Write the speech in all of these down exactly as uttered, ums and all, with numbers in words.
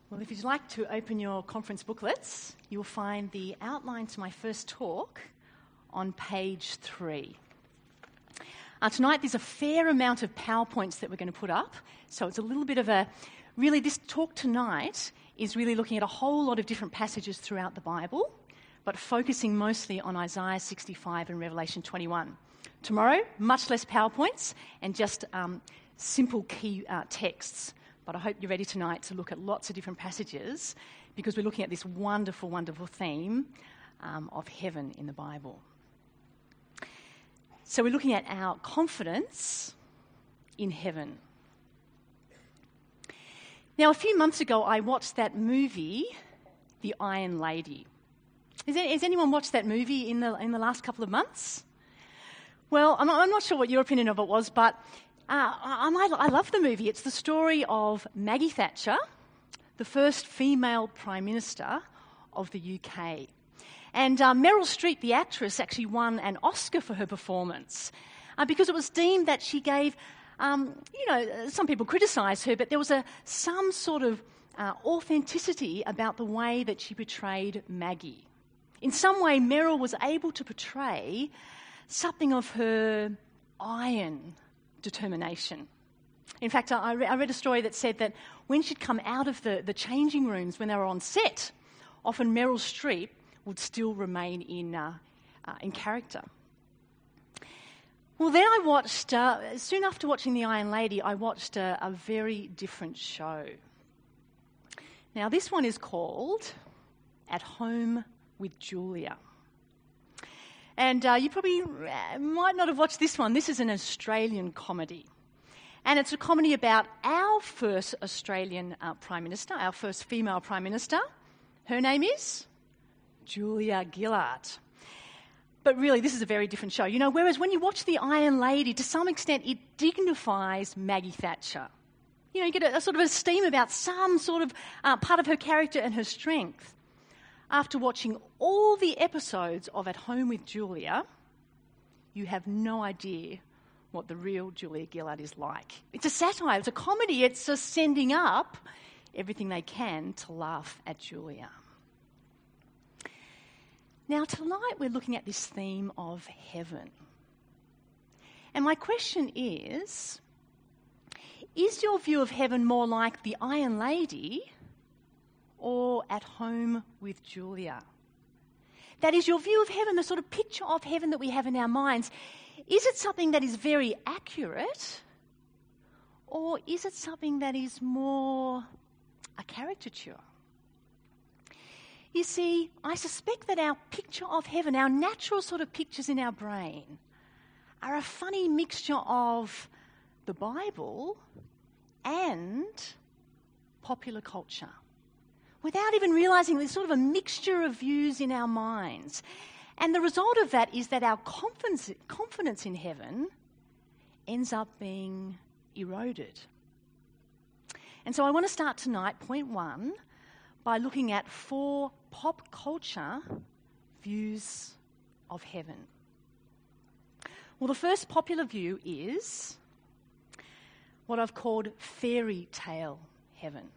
Well, if you'd like to open your conference booklets, you'll find the outline to my first talk on page three. Uh, tonight there's a fair amount of PowerPoints that we're going to put up, so it's a little bit of a... Really, this talk tonight is really looking at a whole lot of different passages throughout the Bible, but focusing mostly on Isaiah sixty-five and Revelation twenty-one. Tomorrow, much less PowerPoints and just um, simple key uh, texts. But I hope you're ready tonight to look at lots of different passages because we're looking at this wonderful, wonderful theme um, of heaven in the Bible. So we're looking at our confidence in heaven. Now, a few months ago, I watched that movie, The Iron Lady. Has, any, has anyone watched that movie in the in the last couple of months? Well, I'm not, I'm not sure what your opinion of it was, but Uh, I, I love the movie. It's the story of Maggie Thatcher, the first female Prime Minister of the U K. And uh, Meryl Streep, the actress, actually won an Oscar for her performance uh, because it was deemed that she gave, um, you know, some people criticised her, but there was a some sort of uh, authenticity about the way that she portrayed Maggie. In some way, Meryl was able to portray something of her iron determination. In fact, I, re- I read a story that said that when she'd come out of the, the changing rooms when they were on set, often Meryl Streep would still remain in uh, uh, in character. Well, then I watched, uh, soon after watching The Iron Lady, I watched a, a very different show. Now, this one is called At Home with Julia. And uh, you probably might not have watched this one. This is an Australian comedy. And it's a comedy about our first Australian uh, Prime Minister, our first female Prime Minister. Her name is Julia Gillard. But really, this is a very different show. You know, whereas when you watch The Iron Lady, to some extent, it dignifies Maggie Thatcher. You know, you get a, a sort of esteem about some sort of uh, part of her character and her strength. After watching all the episodes of At Home with Julia, you have no idea what the real Julia Gillard is like. It's a satire, it's a comedy, it's just sending up everything they can to laugh at Julia. Now, tonight we're looking at this theme of heaven. And my question is, is your view of heaven more like the Iron Lady or At Home with Julia? That is, your view of heaven, the sort of picture of heaven that we have in our minds, is it something that is very accurate, or is it something that is more a caricature? You see, I suspect that our picture of heaven, our natural sort of pictures in our brain, are a funny mixture of the Bible and popular culture. Without even realising, there's sort of a mixture of views in our minds. And the result of that is that our confidence, confidence in heaven ends up being eroded. And so I want to start tonight, point one, by looking at four pop culture views of heaven. Well, the first popular view is what I've called fairy tale heaven.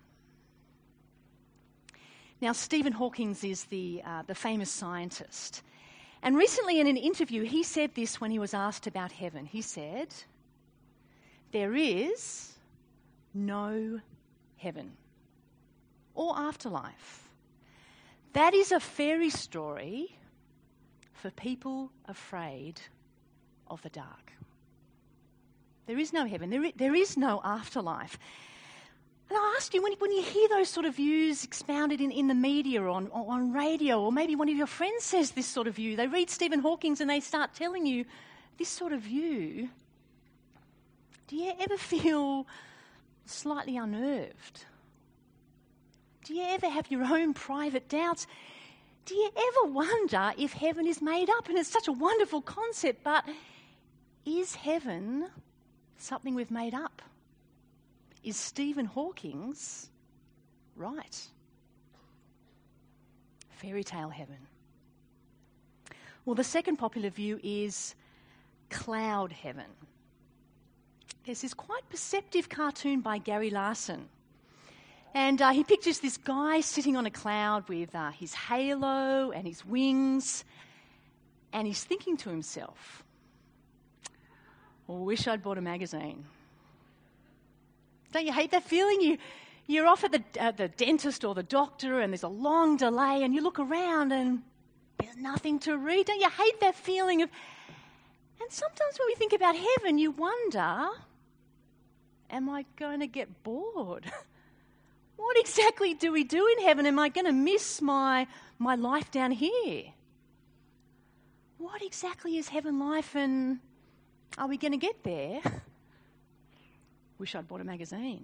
Now, Stephen Hawking is the, uh, the famous scientist. And recently in an interview, he said this when he was asked about heaven. He said, "There is no heaven or afterlife. That is a fairy story for people afraid of the dark." There is no heaven. There is, there is no afterlife. And I ask you, when, when you hear those sort of views expounded in, in the media or on, or on radio, or maybe one of your friends says this sort of view, they read Stephen Hawking and they start telling you this sort of view, do you ever feel slightly unnerved? Do you ever have your own private doubts? Do you ever wonder if heaven is made up? And it's such a wonderful concept, but is heaven something we've made up? Is Stephen Hawking's right? Fairy tale heaven. Well, the second popular view is cloud heaven. There's this quite perceptive cartoon by Gary Larson. And uh, he pictures this guy sitting on a cloud with uh, his halo and his wings, and he's thinking to himself, I wish I'd bought a magazine. Don't you hate that feeling? You, you're off at the, uh, the dentist or the doctor and there's a long delay and you look around and there's nothing to read. Don't you hate that feeling of... And sometimes when we think about heaven, you wonder, am I going to get bored? What exactly do we do in heaven? Am I going to miss my, my life down here? What exactly is heaven life, and are we going to get there? Wish I'd bought a magazine.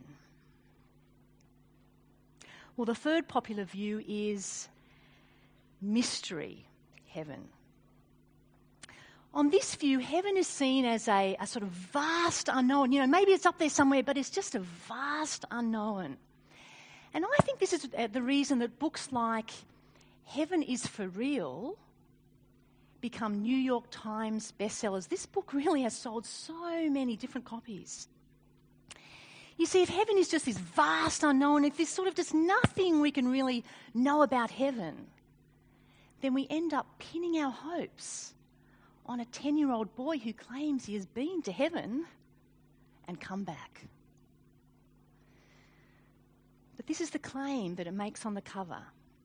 Well, the third popular view is mystery heaven. On this view, heaven is seen as a, a sort of vast unknown. You know, maybe it's up there somewhere, but it's just a vast unknown. And I think this is the reason that books like Heaven is for Real become New York Times bestsellers. This book really has sold so many different copies. You see, if heaven is just this vast unknown, if there's sort of just nothing we can really know about heaven, then we end up pinning our hopes on a ten-year-old boy who claims he has been to heaven and come back. But this is the claim that it makes on the cover.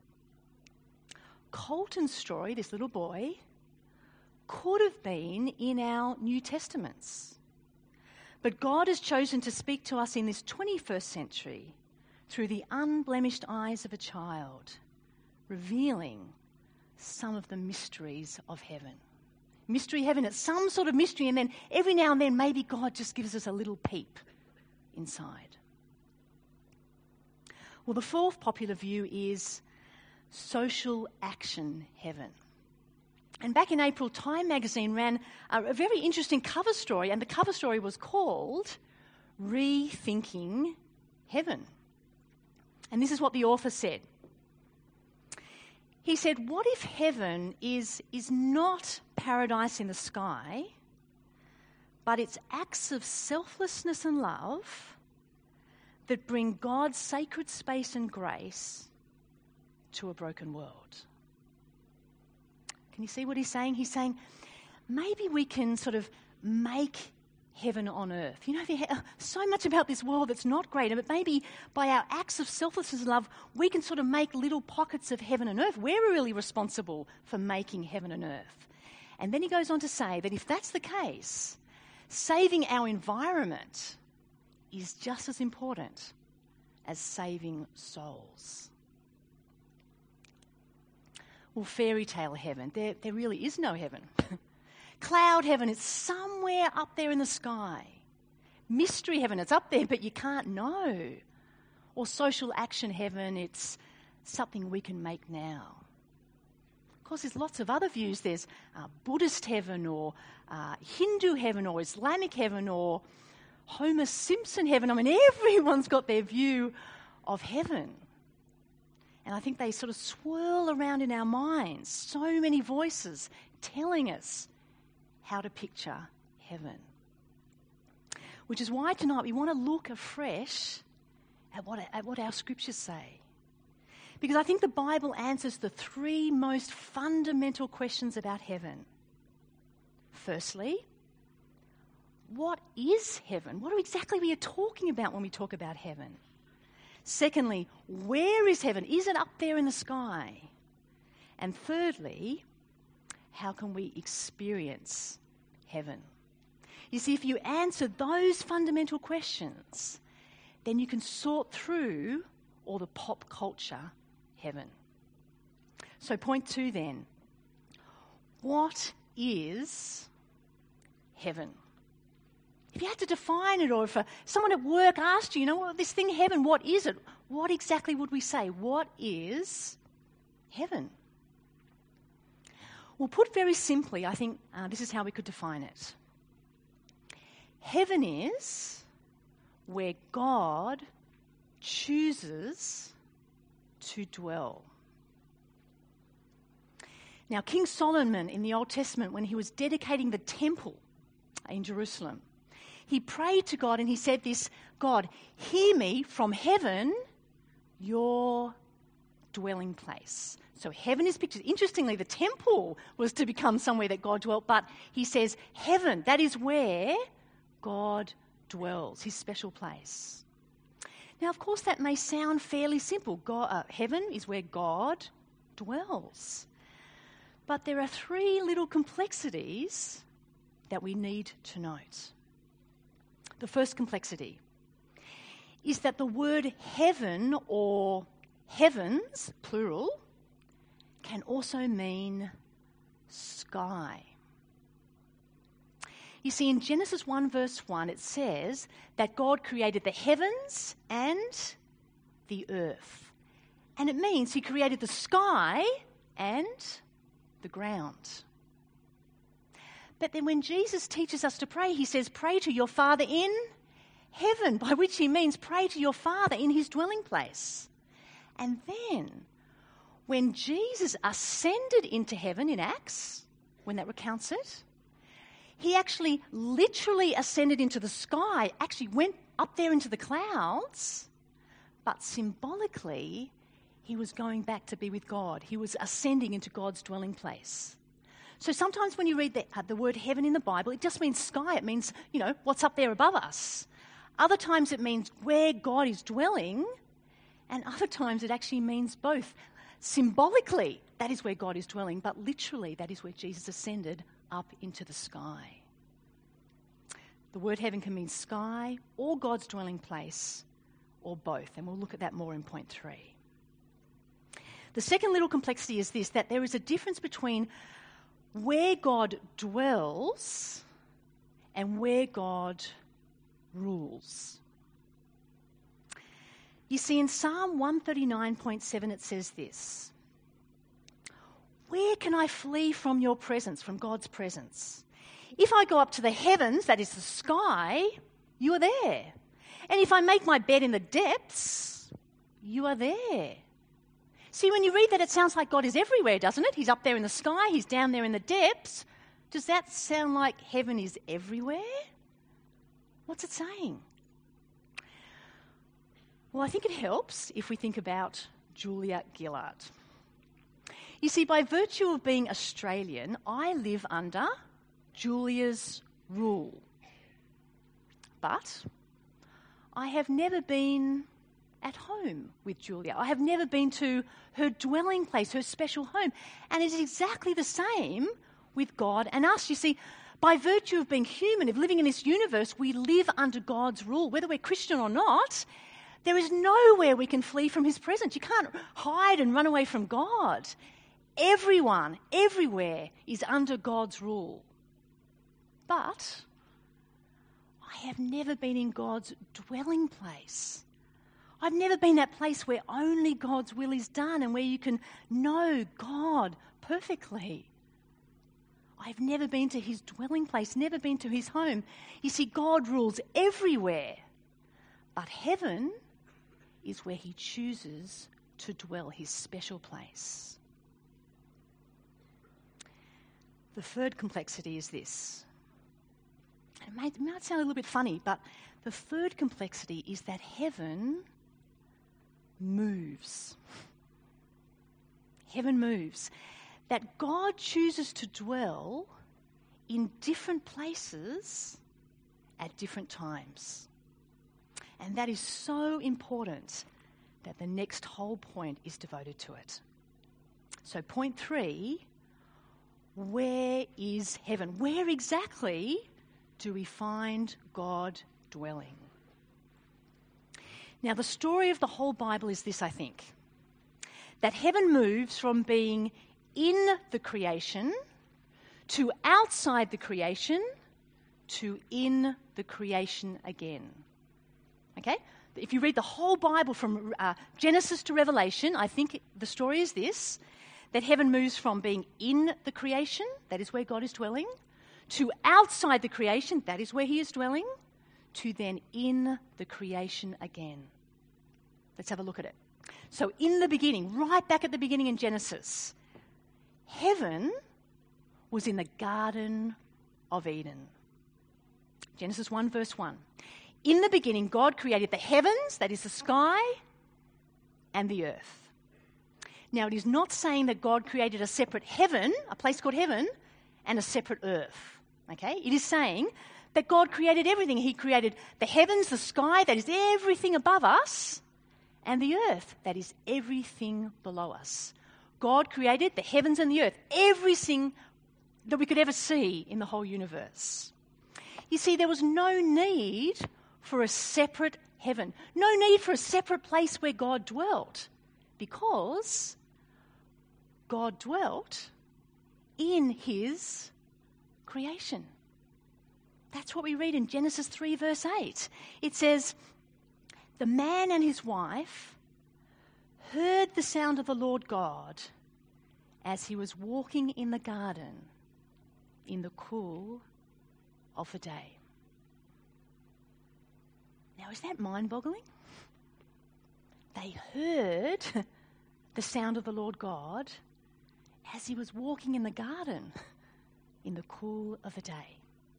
Colton's story, this little boy, could have been in our New Testaments. But God has chosen to speak to us in this twenty-first century through the unblemished eyes of a child, revealing some of the mysteries of heaven. Mystery heaven, it's some sort of mystery, and then every now and then maybe God just gives us a little peep inside. Well, the fourth popular view is social action heaven. And back in April, Time magazine ran a, a very interesting cover story, and the cover story was called Rethinking Heaven. And this is what the author said. He said, what if heaven is, is not paradise in the sky, but it's acts of selflessness and love that bring God's sacred space and grace to a broken world? Can you see what he's saying? He's saying, maybe we can sort of make heaven on earth. You know, there's so much about this world that's not great, but maybe by our acts of selflessness and love, we can sort of make little pockets of heaven and earth. We're really responsible for making heaven and earth. And then he goes on to say that if that's the case, saving our environment is just as important as saving souls. Well, fairy tale heaven, there, there really is no heaven. Cloud heaven is somewhere up there in the sky. Mystery heaven, it's up there, but you can't know. Or social action heaven, it's something we can make now. Of course, there's lots of other views. There's uh, Buddhist heaven, or uh, Hindu heaven, or Islamic heaven, or Homer Simpson heaven. I mean, everyone's got their view of heaven. And I think they sort of swirl around in our minds. So many voices telling us how to picture heaven. Which is why tonight we want to look afresh at what, at what our scriptures say. Because I think the Bible answers the three most fundamental questions about heaven. Firstly, what is heaven? What exactly are we talking about when we talk about heaven? Secondly, where is heaven? Is it up there in the sky? And thirdly, how can we experience heaven? You see, if you answer those fundamental questions, then you can sort through all the pop culture heaven. So point two then, what is heaven? If you had to define it, or if a, someone at work asked you, you know, well, this thing heaven, what is it? What exactly would we say? What is heaven? Well, put very simply, I think uh, this is how we could define it. Heaven is where God chooses to dwell. Now, King Solomon in the Old Testament, when he was dedicating the temple in Jerusalem, he prayed to God and he said this, God, hear me from heaven your dwelling place. So heaven is pictured. Interestingly, the temple was to become somewhere that God dwelt, but he says heaven, that is where God dwells, his special place. Now, of course, that may sound fairly simple. God, uh, heaven is where God dwells. But there are three little complexities that we need to note. The first complexity is that the word heaven or heavens, plural, can also mean sky. You see, in Genesis one verse one, it says that God created the heavens and the earth. And it means he created the sky and the ground. But then when Jesus teaches us to pray, he says, pray to your Father in heaven, by which he means pray to your Father in his dwelling place. And then, when Jesus ascended into heaven in Acts, when that recounts it, he actually literally ascended into the sky, actually went up there into the clouds, but symbolically, he was going back to be with God. He was ascending into God's dwelling place. So sometimes when you read the, uh, the word heaven in the Bible, it just means sky. It means, you know, what's up there above us. Other times it means where God is dwelling, and other times it actually means both. Symbolically, that is where God is dwelling, but literally, that is where Jesus ascended up into the sky. The word heaven can mean sky or God's dwelling place, or both, and we'll look at that more in point three. The second little complexity is this, that there is a difference between where God dwells and where God rules. You see, in Psalm one thirty-nine point seven, it says this: where can I flee from your presence, from God's presence? If I go up to the heavens, that is the sky, you are there. And if I make my bed in the depths, you are there. See, when you read that, it sounds like God is everywhere, doesn't it? He's up there in the sky, he's down there in the depths. Does that sound like heaven is everywhere? What's it saying? Well, I think it helps if we think about Julia Gillard. You see, by virtue of being Australian, I live under Julia's rule. But I have never been at home with Julia. I have never been to her dwelling place, her special home. And it is exactly the same with God and us. You see, by virtue of being human, of living in this universe, we live under God's rule. Whether we're Christian or not, there is nowhere we can flee from his presence. You can't hide and run away from God. Everyone, everywhere is under God's rule. But I have never been in God's dwelling place. I've never been that place where only God's will is done and where you can know God perfectly. I've never been to his dwelling place, never been to his home. You see, God rules everywhere. But heaven is where he chooses to dwell, his special place. The third complexity is this. It might, it might sound a little bit funny, but the third complexity is that heaven moves. Heaven moves. That God chooses to dwell in different places at different times. And that is so important that the next whole point is devoted to it. So point three, where is heaven? Where exactly do we find God dwelling? Now, the story of the whole Bible is this, I think. That heaven moves from being in the creation to outside the creation to in the creation again. Okay? If you read the whole Bible from uh, Genesis to Revelation, I think the story is this, that heaven moves from being in the creation, that is where God is dwelling, to outside the creation, that is where he is dwelling, to then in the creation again. Let's have a look at it. So in the beginning, right back at the beginning in Genesis, heaven was in the Garden of Eden. Genesis one verse one. In the beginning, God created the heavens, that is the sky, and the earth. Now, it is not saying that God created a separate heaven, a place called heaven, and a separate earth. Okay? It is saying that God created everything. He created the heavens, the sky, that is everything above us, and the earth, that is everything below us. God created the heavens and the earth, everything that we could ever see in the whole universe. You see, there was no need for a separate heaven, no need for a separate place where God dwelt, because God dwelt in his creation. That's what we read in Genesis three, verse eight. It says, "The man and his wife heard the sound of the Lord God as he was walking in the garden in the cool of the day." Now, is that mind-boggling? They heard the sound of the Lord God as he was walking in the garden in the cool of the day.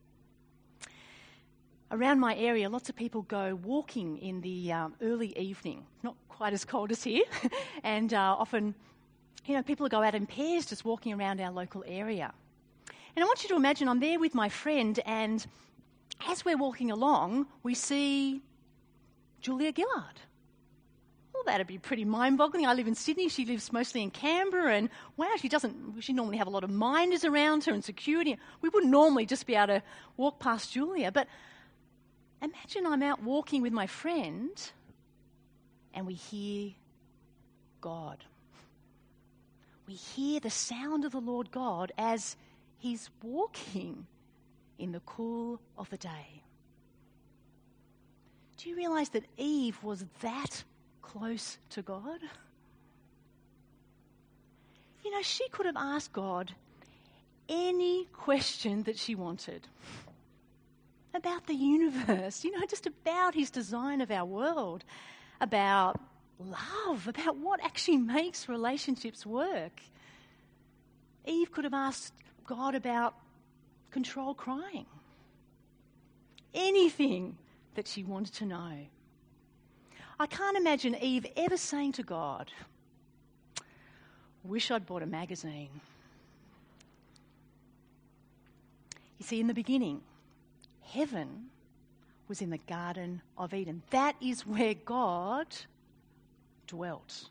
Around my area, lots of people go walking in the um, early evening, not quite as cold as here, and uh, often, you know, people go out in pairs just walking around our local area. And I want you to imagine I'm there with my friend, and as we're walking along, we see Julia Gillard. Well, that'd be pretty mind-boggling. I live in Sydney. She lives mostly in Canberra, and wow, she doesn't. She normally have a lot of minders around her and security. We wouldn't normally just be able to walk past Julia, but imagine I'm out walking with my friend, and we hear God. We hear the sound of the Lord God as he's walking in the cool of the day. Do you realise that Eve was that close to God? You know, she could have asked God any question that she wanted about the universe, you know, just about his design of our world, about love, about what actually makes relationships work. Eve could have asked God about controlled crying. Anything that she wanted to know. I can't imagine Eve ever saying to God, "Wish I'd bought a magazine." You see, in the beginning, heaven was in the Garden of Eden. That is where God dwelt.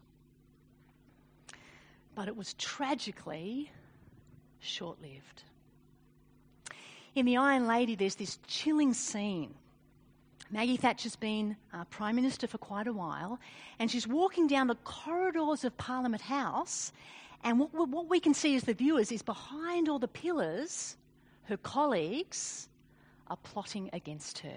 But it was tragically short-lived. In The Iron Lady, there's this chilling scene. Maggie Thatcher's been uh, Prime Minister for quite a while, and she's walking down the corridors of Parliament House, and what, what we can see as the viewers is behind all the pillars, her colleagues are plotting against her.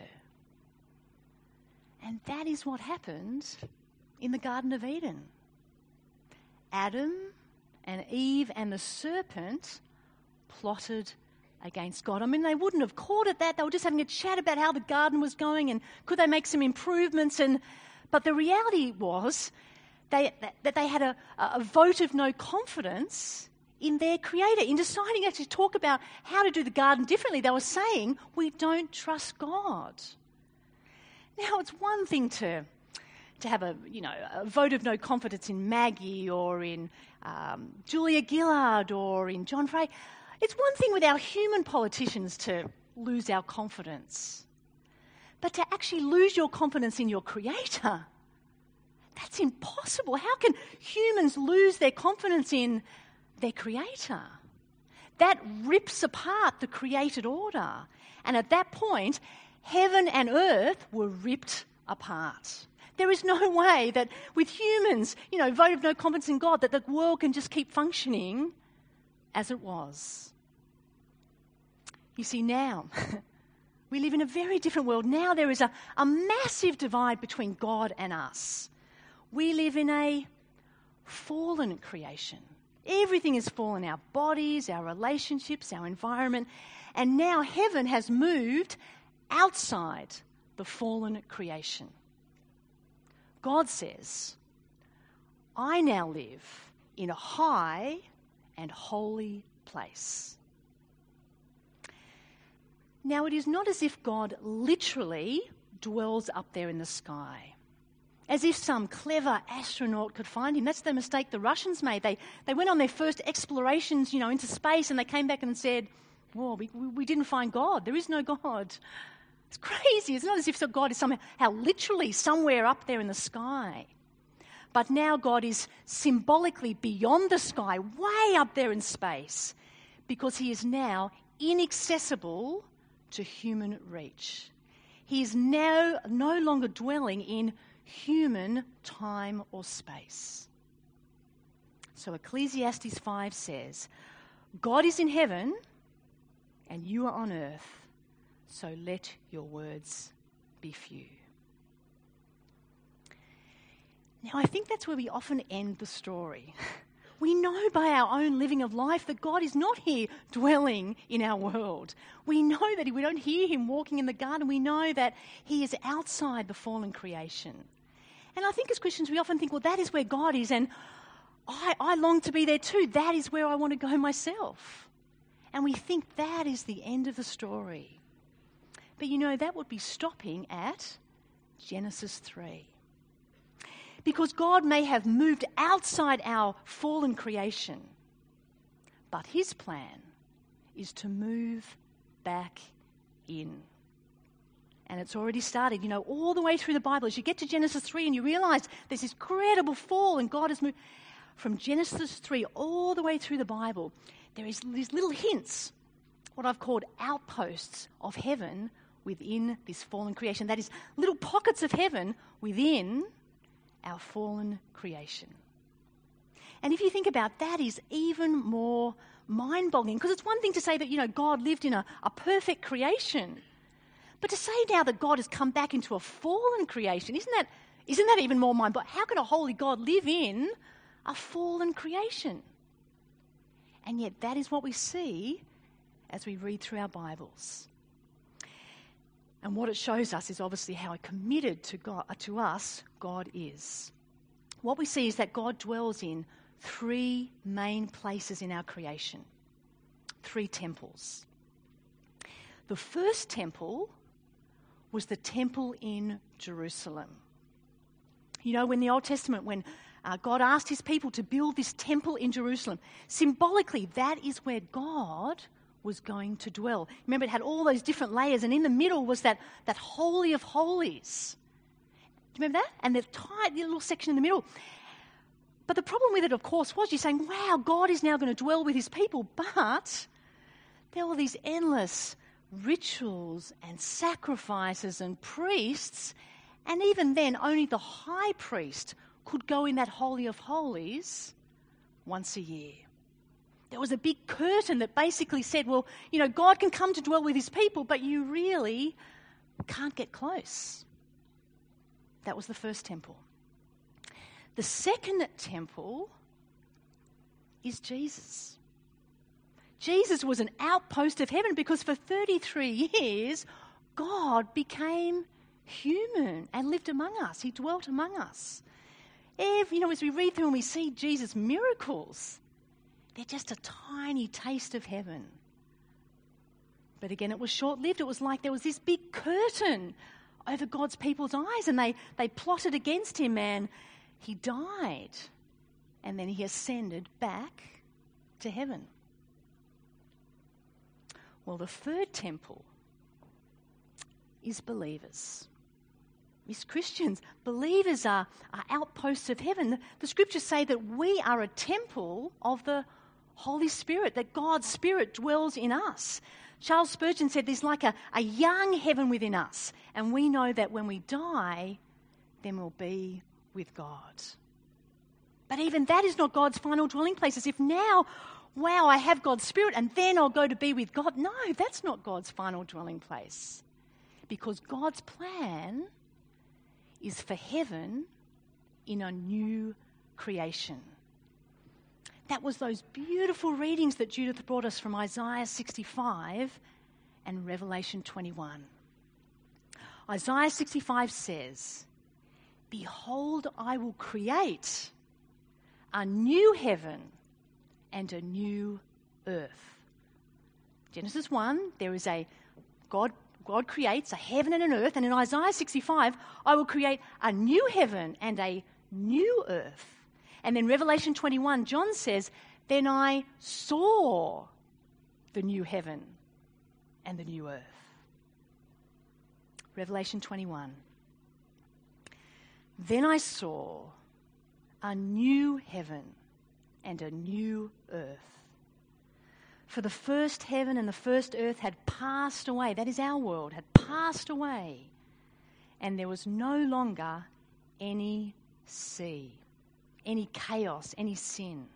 And that is what happened in the Garden of Eden. Adam and Eve and the serpent plotted against God. I mean, they wouldn't have called it that. They were just having a chat about how the garden was going and could they make some improvements. And but the reality was they, that, that they had a, a vote of no confidence in their Creator. In deciding to actually talk about how to do the garden differently, they were saying, we don't trust God. Now, it's one thing to to have a, you know, a vote of no confidence in Maggie or in um, Julia Gillard or in John Frey. It's one thing with our human politicians to lose our confidence. But to actually lose your confidence in your Creator, that's impossible. How can humans lose their confidence in their Creator? That rips apart the created order. And at that point, heaven and earth were ripped apart. There is no way that with humans, you know, vote of no confidence in God, that the world can just keep functioning as it was. You see, now we live in a very different world. Now there is a, a massive divide between God and us. We live in a fallen creation. Everything is fallen, our bodies, our relationships, our environment. And now heaven has moved outside the fallen creation. God says, I now live in a high and holy place. Now, it is not as if God literally dwells up there in the sky. As if some clever astronaut could find him. That's the mistake the Russians made. They they went on their first explorations, you know, into space, and they came back and said, "Whoa, we, we didn't find God. There is no God." It's crazy. It's not as if God is somehow how literally somewhere up there in the sky. But now God is symbolically beyond the sky, way up there in space, because he is now inaccessible to human reach. He is now no longer dwelling in human time or space. So Ecclesiastes five says, God is in heaven and you are on earth, so let your words be few. Now, I think that's where we often end the story. We know by our own living of life that God is not here dwelling in our world. We know that we don't hear him walking in the garden. We know that he is outside the fallen creation. And I think as Christians we often think, well, that is where God is, and I, I long to be there too. That is where I want to go myself. And we think that is the end of the story. But you know, that would be stopping at Genesis three. Because God may have moved outside our fallen creation, but his plan is to move back in. And it's already started, you know, all the way through the Bible. As you get to Genesis three and you realise there's this incredible fall and God has moved. From Genesis three all the way through the Bible, there is these little hints, what I've called outposts of heaven within this fallen creation. That is, little pockets of heaven within our fallen creation. And if you think about that, is even more mind-boggling, because it's one thing to say that, you know, God lived in a, a perfect creation, but to say now that God has come back into a fallen creation, isn't that isn't that even more mind-boggling? How can a holy God live in a fallen creation? And yet that is what we see as we read through our Bibles. And what it shows us is obviously how committed to God, to us God is. What we see is that God dwells in three main places in our creation. Three temples. The first temple was the temple in Jerusalem. You know, when the Old Testament, when uh, God asked his people to build this temple in Jerusalem, symbolically that is where God was going to dwell. Remember, it had all those different layers, and in the middle was that, that Holy of Holies. Do you remember that? And the tiny little section in the middle. But the problem with it, of course, was you're saying, wow, God is now going to dwell with his people, but there were these endless rituals and sacrifices and priests, and even then only the high priest could go in that Holy of Holies once a year. There was a big curtain that basically said, well, you know, God can come to dwell with his people, but you really can't get close. That was the first temple. The second temple is Jesus. Jesus was an outpost of heaven because for thirty-three years, God became human and lived among us. He dwelt among us. Every, you know, as we read through and we see Jesus' miracles, they're just a tiny taste of heaven. But again, it was short-lived. It was like there was this big curtain over God's people's eyes, and they, they plotted against him, and he died. And then he ascended back to heaven. Well, the third temple is believers. Is Christians. Believers are, are outposts of heaven. The, the scriptures say that we are a temple of the Holy Spirit, that God's Spirit dwells in us. Charles Spurgeon said there's like a, a young heaven within us, and we know that when we die, then we'll be with God. But even that is not God's final dwelling place. As if now, wow, I have God's Spirit and then I'll go to be with God. No, that's not God's final dwelling place. Because God's plan is for heaven in a new creation. That was those beautiful readings that Judith brought us from Isaiah sixty-five and Revelation twenty-one. Isaiah sixty-five says, "Behold, I will create a new heaven and a new earth." Genesis one, there is a God God creates a heaven and an earth, and in Isaiah sixty-five, I will create a new heaven and a new earth. And then Revelation twenty-one, John says, then I saw the new heaven and the new earth. Revelation twenty-one. Then I saw a new heaven and a new earth. For the first heaven and the first earth had passed away. That is our world, had passed away. And there was no longer any sea, any chaos, any sin.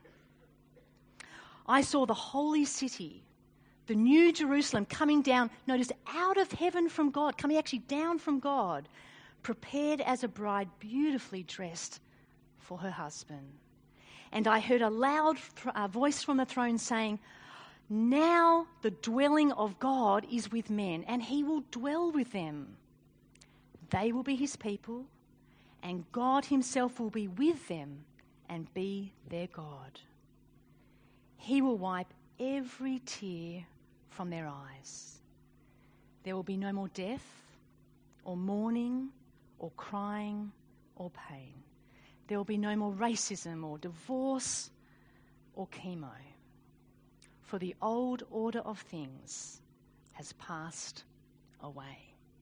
I saw the holy city, the new Jerusalem, coming down, notice, out of heaven from God, coming actually down from God, prepared as a bride beautifully dressed for her husband. And I heard a loud uh, voice from the throne saying, now the dwelling of God is with men, and he will dwell with them. They will be his people, and God himself will be with them and be their God. He will wipe every tear from their eyes. There will be no more death, or mourning, or crying, or pain. There will be no more racism, or divorce, or chemo. For the old order of things has passed away.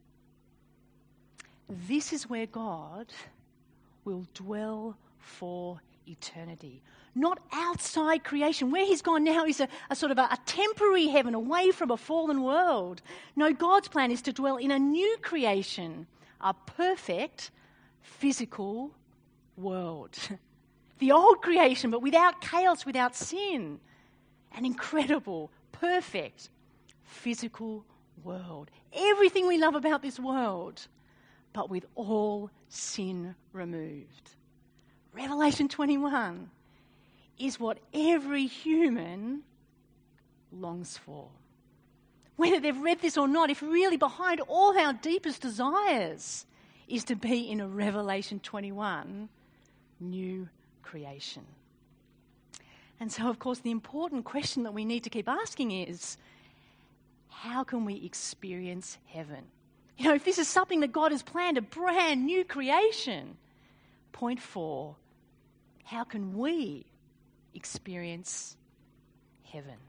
This is where God will dwell for eternity. Not outside creation. Where he's gone now is a, a sort of a, a temporary heaven away from a fallen world. No, God's plan is to dwell in a new creation, a perfect physical world. The old creation, but without chaos, without sin. An incredible, perfect, physical world. Everything we love about this world, but with all sin removed. Revelation twenty-one is what every human longs for. Whether they've read this or not, if really behind all our deepest desires is to be in a Revelation twenty-one new creation. And so, of course, the important question that we need to keep asking is, how can we experience heaven? You know, if this is something that God has planned, a brand new creation. Point four, how can we experience heaven?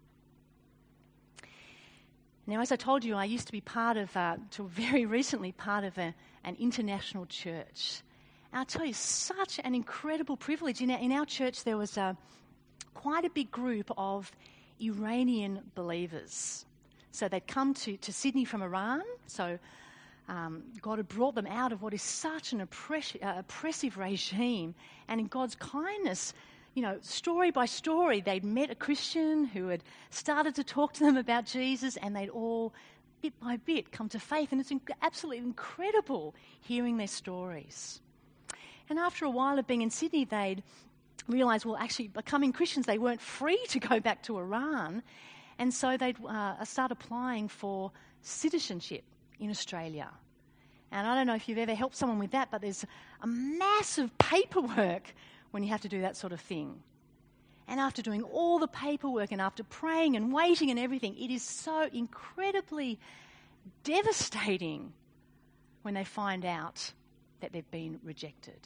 Now, as I told you, I used to be part of, uh, till very recently, part of a, an international church. And I'll tell you, such an incredible privilege. In our, in our church, there was a quite a big group of Iranian believers. So they'd come to, to Sydney from Iran. So um, God had brought them out of what is such an oppress- uh, oppressive regime. And in God's kindness, you know, story by story, they'd met a Christian who had started to talk to them about Jesus, and they'd all, bit by bit, come to faith. And it's inc- absolutely incredible hearing their stories. And after a while of being in Sydney, they'd realised, well, actually, becoming Christians, they weren't free to go back to Iran. And so they'd uh, start applying for citizenship in Australia. And I don't know if you've ever helped someone with that, but there's a massive paperwork when you have to do that sort of thing. And after doing all the paperwork and after praying and waiting and everything, it is so incredibly devastating when they find out that they've been rejected.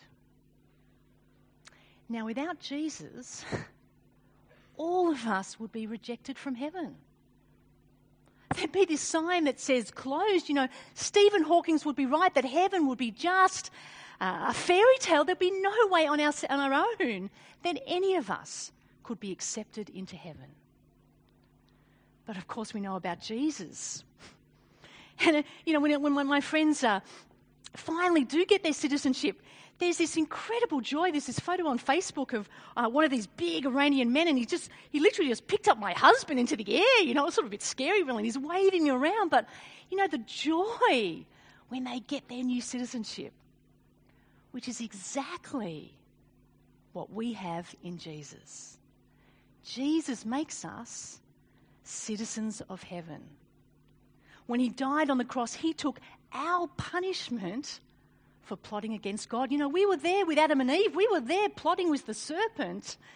Now, without Jesus, all of us would be rejected from heaven. There'd be this sign that says closed. You know, Stephen Hawking would be right that heaven would be just uh, a fairy tale. There'd be no way on our, on our own that any of us could be accepted into heaven. But of course, we know about Jesus. And, uh, you know, when, when, when my friends uh, finally do get their citizenship, there's this incredible joy. There's this photo on Facebook of uh, one of these big Iranian men, and he just, he literally just picked up my husband into the air. You know, it's sort of a bit scary, really. He's waving me around. But, you know, the joy when they get their new citizenship, which is exactly what we have in Jesus. Jesus makes us citizens of heaven. When he died on the cross, he took our punishment for plotting against God. You know, we were there with Adam and Eve. We were there plotting with the serpent.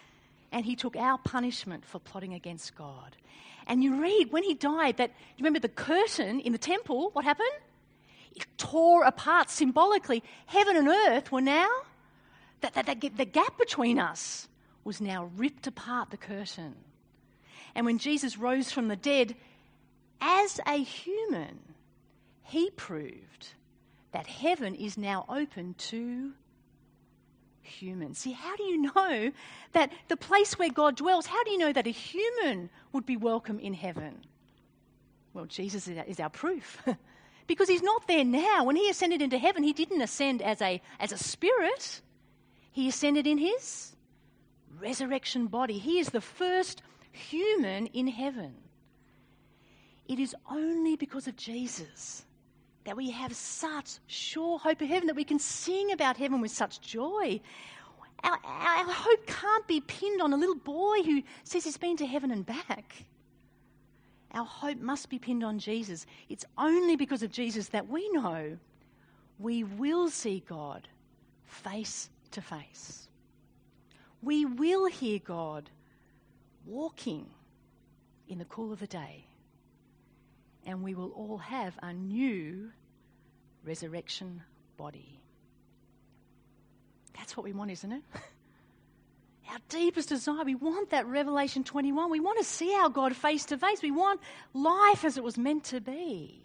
and he took our punishment for plotting against God. And you read, when he died, that, you remember the curtain in the temple, what happened? It tore apart symbolically. Heaven and earth were now, that, that, that the gap between us was now ripped apart, the curtain. And when Jesus rose from the dead, as a human, he proved that heaven is now open to humans. See, how do you know that the place where God dwells, how do you know that a human would be welcome in heaven? Well, Jesus is our proof. Because he's not there now. When he ascended into heaven, he didn't ascend as a, as a spirit. He ascended in his resurrection body. He is the first human in heaven. It is only because of Jesus that we have such sure hope of heaven, that we can sing about heaven with such joy. Our, our hope can't be pinned on a little boy who says he's been to heaven and back. Our hope must be pinned on Jesus. It's only because of Jesus that we know we will see God face to face. We will hear God walking in the cool of the day. And we will all have a new resurrection body. That's what we want, isn't it? Our deepest desire, we want that Revelation twenty-one. We want to see our God face to face. We want life as it was meant to be.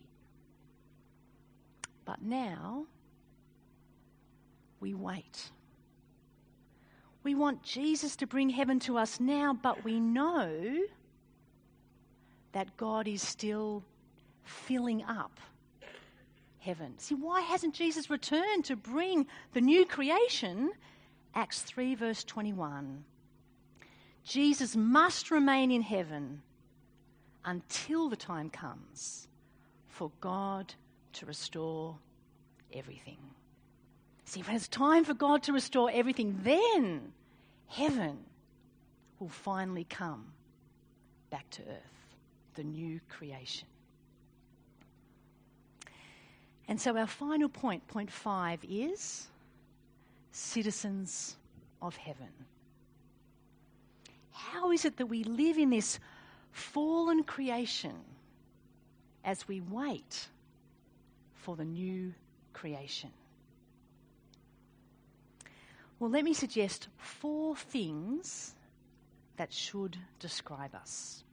But now, we wait. We want Jesus to bring heaven to us now, but we know that God is still filling up heaven. See, why hasn't Jesus returned to bring the new creation? Acts three verse twenty-one. Jesus must remain in heaven until the time comes for God to restore everything. See, when it's time for God to restore everything, then heaven will finally come back to earth, the new creation. And so our final point, point five, is citizens of heaven. How is it that we live in this fallen creation as we wait for the new creation? Well, let me suggest four things that should describe us.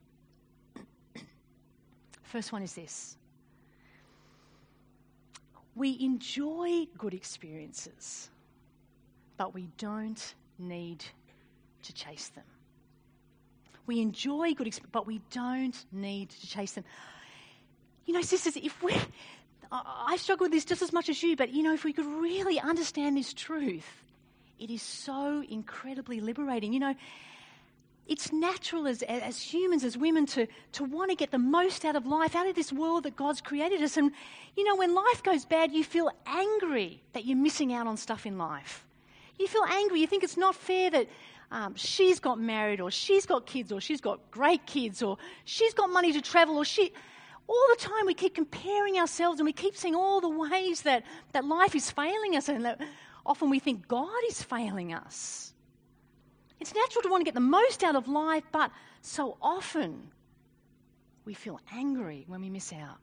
First one is this. We enjoy good experiences, but we don't need to chase them. We enjoy good experiences, but we don't need to chase them. You know, sisters, if we, I struggle with this just as much as you, but you know, if we could really understand this truth, it is so incredibly liberating. You know, it's natural as, as humans, as women, to, to want to get the most out of life, out of this world that God's created us. And, you know, when life goes bad, you feel angry that you're missing out on stuff in life. You feel angry. You think it's not fair that um, she's got married, or she's got kids, or she's got great kids, or she's got money to travel, or she... All the time we keep comparing ourselves, and we keep seeing all the ways that, that life is failing us, and that often we think God is failing us. It's natural to want to get the most out of life, but so often we feel angry when we miss out.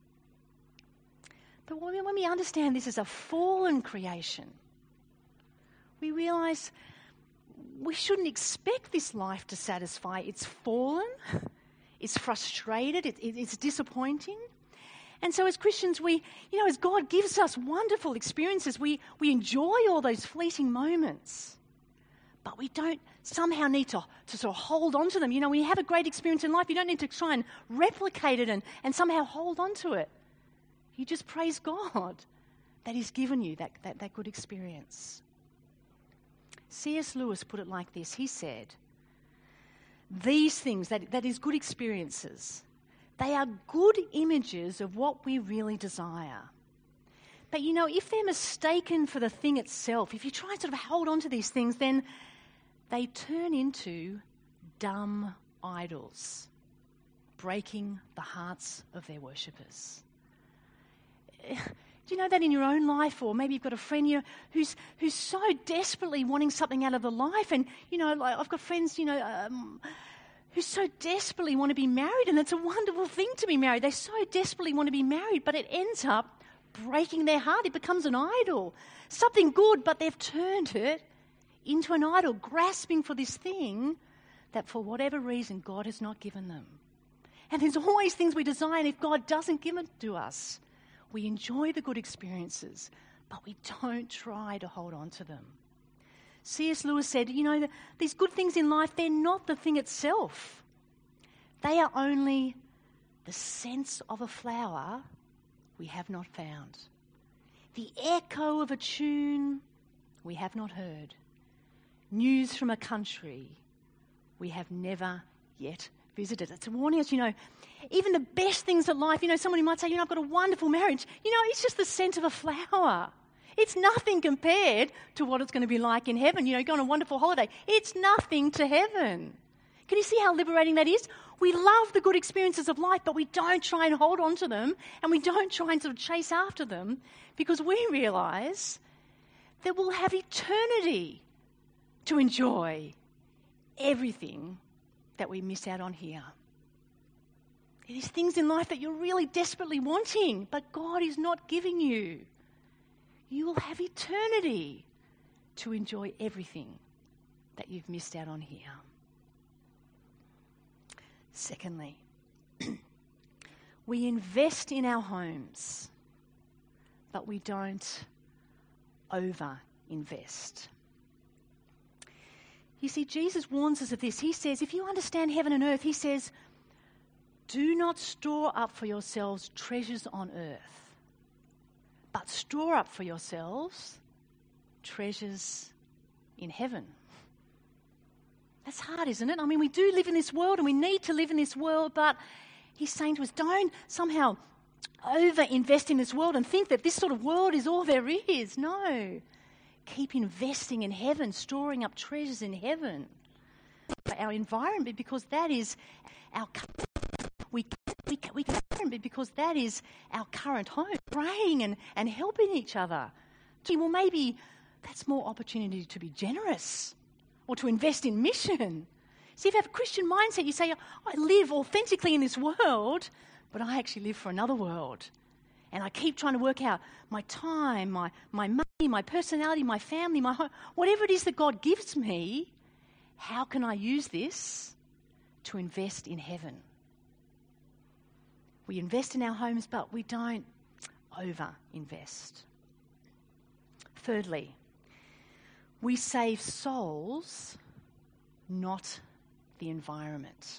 But when we, when we understand this as a fallen creation, we realise we shouldn't expect this life to satisfy. It's fallen, it's frustrated, it, it, it's disappointing. And so as Christians, we, you know, as God gives us wonderful experiences, we, we enjoy all those fleeting moments. But we don't somehow need to, to sort of hold on to them. You know, when you have a great experience in life, you don't need to try and replicate it and, and somehow hold on to it. You just praise God that He's given you that, that, that good experience. C S Lewis put it like this. He said, these things, that, that is good experiences, they are good images of what we really desire. But, you know, if they're mistaken for the thing itself, if you try and sort of hold on to these things, then they turn into dumb idols, breaking the hearts of their worshippers. Do you know that in your own life? Or maybe you've got a friend, you know, who's who's so desperately wanting something out of the life. And, you know, like I've got friends, you know, um, who so desperately want to be married. And it's a wonderful thing to be married. They so desperately want to be married, but it ends up breaking their heart. It becomes an idol. Something good, but they've turned it into an idol, grasping for this thing that for whatever reason God has not given them. And there's always things we desire, and if God doesn't give it to us, we enjoy the good experiences, but we don't try to hold on to them. C S Lewis said, you know, these good things in life, they're not the thing itself. They are only the sense of a flower we have not found, the echo of a tune we have not heard, news from a country we have never yet visited. It's warning us, you know, even the best things in life, you know, someone who might say, you know, I've got a wonderful marriage. You know, it's just the scent of a flower. It's nothing compared to what it's going to be like in heaven. You know, you go on a wonderful holiday. It's nothing to heaven. Can you see how liberating that is? We love the good experiences of life, but we don't try and hold on to them, and we don't try and sort of chase after them, because we realise that we'll have eternity to enjoy everything that we miss out on here. It is things in life that you're really desperately wanting, but God is not giving you. You will have eternity to enjoy everything that you've missed out on here. Secondly, we invest in our homes, but we don't over-invest. You see, Jesus warns us of this. He says, if you understand heaven and earth, he says, do not store up for yourselves treasures on earth, but store up for yourselves treasures in heaven. That's hard, isn't it? I mean, we do live in this world and we need to live in this world, but he's saying to us, don't somehow over-invest in this world and think that this sort of world is all there is. No. Keep investing in heaven, storing up treasures in heaven. For our environment, because that is our we we we because that is our current home. Praying and, and helping each other. Well, maybe that's more opportunity to be generous or to invest in mission. See, if you have a Christian mindset, you say, I live authentically in this world, but I actually live for another world. And I keep trying to work out my time, my, my money, my personality, my family, my home, whatever it is that God gives me, how can I use this to invest in heaven? We invest in our homes, but we don't over-invest. Thirdly, we save souls, not the environment.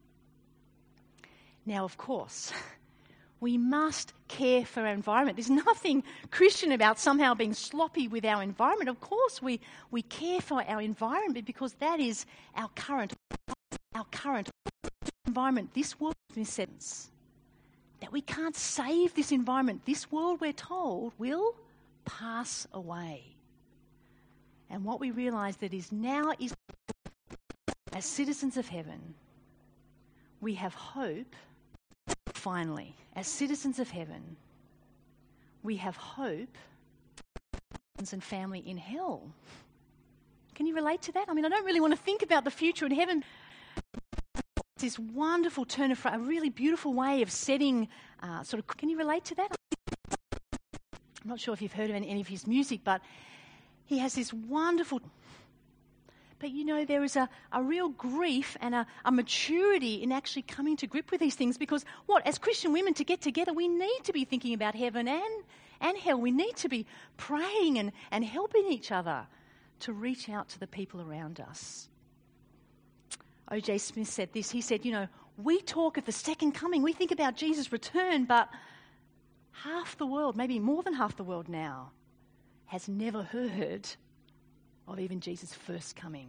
Now, of course, we must care for our environment. There's nothing Christian about somehow being sloppy with our environment. Of course, we, we care for our environment because that is our current, our current environment. This world, in a sense, that we can't save this environment. This world, we're told, will pass away. And what we realise that is now is, as citizens of heaven, we have hope. Finally, as citizens of heaven, we have hope and family in hell. Can you relate to that? I mean, I don't really want to think about the future in heaven. It's this wonderful turn of phrase, a really beautiful way of setting uh, sort of. Can you relate to that? I'm not sure if you've heard of any, any of his music, but he has this wonderful. But you know, there is a, a real grief and a, a maturity in actually coming to grip with these things, because what, as Christian women, to get together, we need to be thinking about heaven and, and hell. We need to be praying and, and helping each other to reach out to the people around us. O J Smith said this. He said, you know, we talk of the second coming. We think about Jesus' return, but half the world, maybe more than half the world now, has never heard of even Jesus' first coming.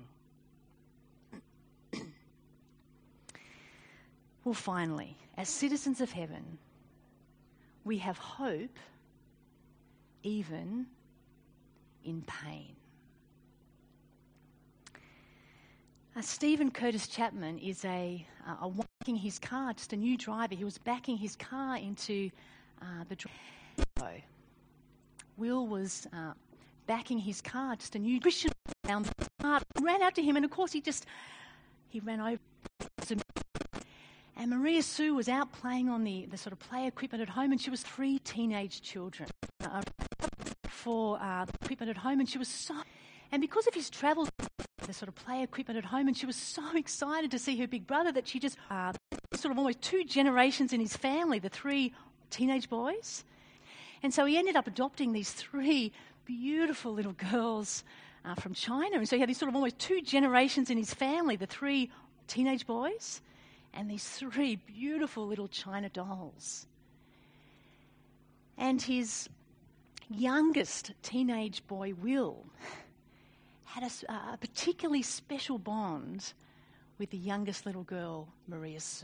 Well, finally, as citizens of heaven, we have hope even in pain. Uh, Stephen Curtis Chapman is a, uh, a backing his car, just a new driver. He was backing his car into uh, the drive. Will was uh, backing his car, just a new Christian around the car, ran out to him, and of course he just, he ran over. And Maria Sue was out playing on the, the sort of play equipment at home, and she was three teenage children uh, for uh, the equipment at home, and she was so, and because of his travels, the sort of play equipment at home, and she was so excited to see her big brother that she just, uh, sort of almost two generations in his family, the three teenage boys. And so he ended up adopting these three beautiful little girls uh, from China. And so he had these sort of almost two generations in his family, the three teenage boys, and these three beautiful little China dolls. And his youngest teenage boy, Will, had a, a particularly special bond with the youngest little girl, Maria Sue.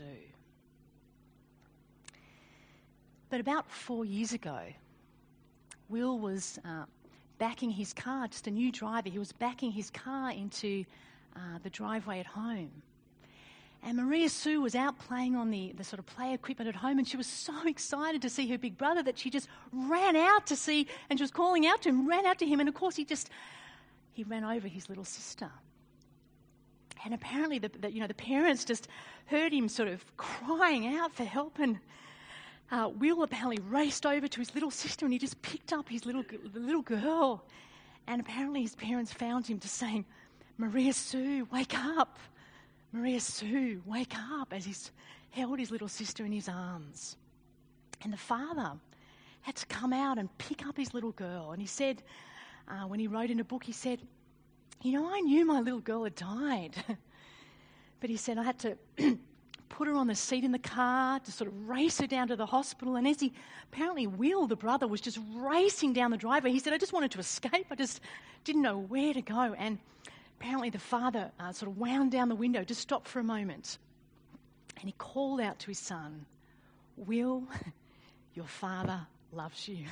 But about four years ago, Will was uh, backing his car, just a new driver, he was backing his car into uh, the driveway at home. And Maria Sue was out playing on the, the sort of play equipment at home, and she was so excited to see her big brother that she just ran out to see, and she was calling out to him, ran out to him, and of course he just, he ran over his little sister. And apparently the, the you know the parents just heard him sort of crying out for help, and uh, Will apparently raced over to his little sister, and he just picked up his little the little girl, and apparently his parents found him just saying, "Maria Sue, wake up! Maria Sue, wake up," as he held his little sister in his arms. And the father had to come out and pick up his little girl. And he said, uh, when he wrote in a book, he said, "You know, I knew my little girl had died." But he said, I had to put her on the seat in the car to sort of race her down to the hospital. And as he, apparently Will, the brother, was just racing down the driveway, he said, "I just wanted to escape. I just didn't know where to go." And apparently the father uh, sort of wound down the window, just stopped for a moment. And he called out to his son, "Will, your father loves you."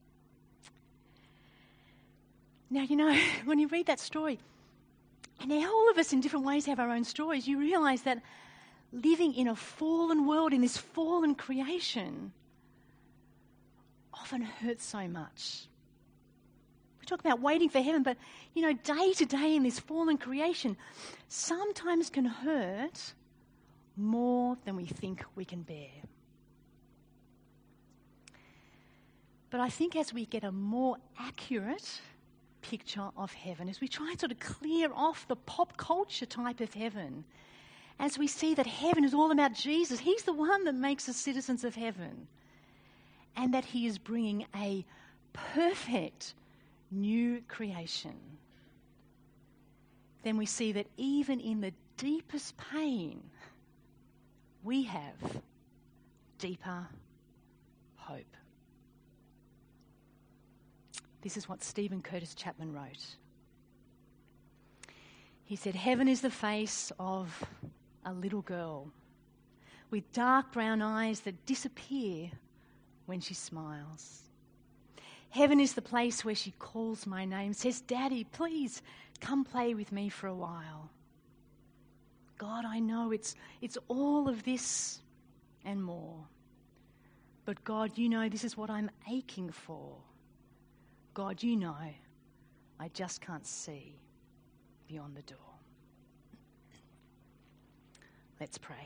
Now, you know, when you read that story, and all of us in different ways have our own stories, you realise that living in a fallen world, in this fallen creation, often hurts so much. We talk about waiting for heaven, but, you know, day to day in this fallen creation sometimes can hurt more than we think we can bear. But I think as we get a more accurate picture of heaven, as we try and sort of clear off the pop culture type of heaven, as we see that heaven is all about Jesus, he's the one that makes us citizens of heaven, and that he is bringing a perfect new creation, then we see that even in the deepest pain, we have deeper hope. This is what Stephen Curtis Chapman wrote. He said, "Heaven is the face of a little girl with dark brown eyes that disappear when she smiles. Heaven is the place where she calls my name, says, 'Daddy, please come play with me for a while.' God, I know it's it's all of this and more. But God, you know this is what I'm aching for. God, you know I just can't see beyond the door." Let's pray.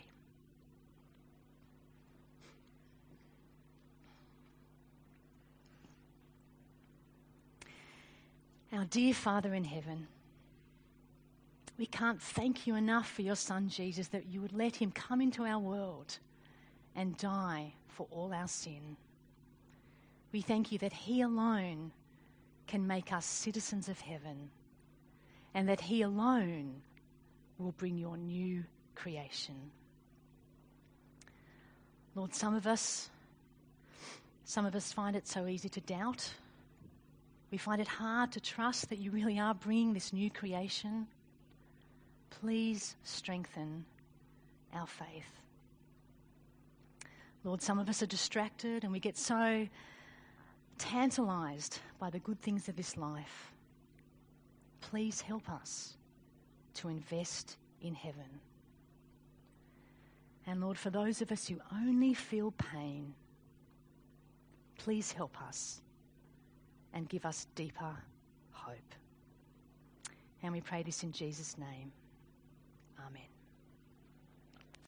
Our dear Father in heaven, we can't thank you enough for your Son Jesus, that you would let him come into our world and die for all our sin. We thank you that he alone can make us citizens of heaven, and that he alone will bring your new creation. Lord, some of us, some of us find it so easy to doubt. We find it hard to trust that you really are bringing this new creation. Please strengthen our faith. Lord, some of us are distracted and we get so tantalized by the good things of this life. Please help us to invest in heaven. And Lord, for those of us who only feel pain, please help us and give us deeper hope. And we pray this in Jesus' name. Amen.